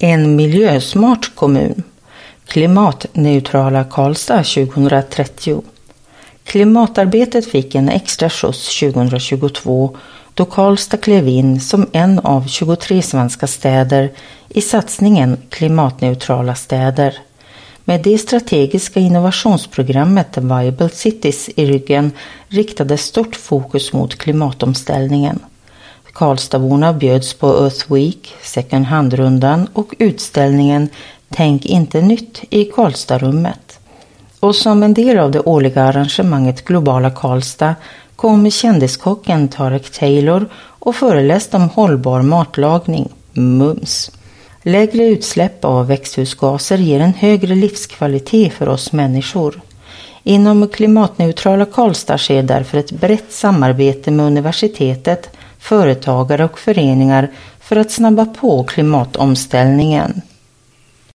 En miljösmart kommun. Klimatneutrala Karlstad 2030. Klimatarbetet fick en extra skjuts 2022 då Karlstad klev in som en av 23 svenska städer i satsningen Klimatneutrala städer. Med det strategiska innovationsprogrammet Viable Cities i ryggen riktades stort fokus mot klimatomställningen. Karlstadborna bjöds på Earth Week, second hand-rundan och utställningen Tänk inte nytt i Karlstadrummet. Och som en del av det årliga arrangemanget Globala Karlstad kom kändiskocken Tarek Taylor och föreläste om hållbar matlagning, mums. Lägre utsläpp av växthusgaser ger en högre livskvalitet för oss människor. Inom klimatneutrala Karlstad sker därför ett brett samarbete med universitetet, företagare och föreningar för att snabba på klimatomställningen.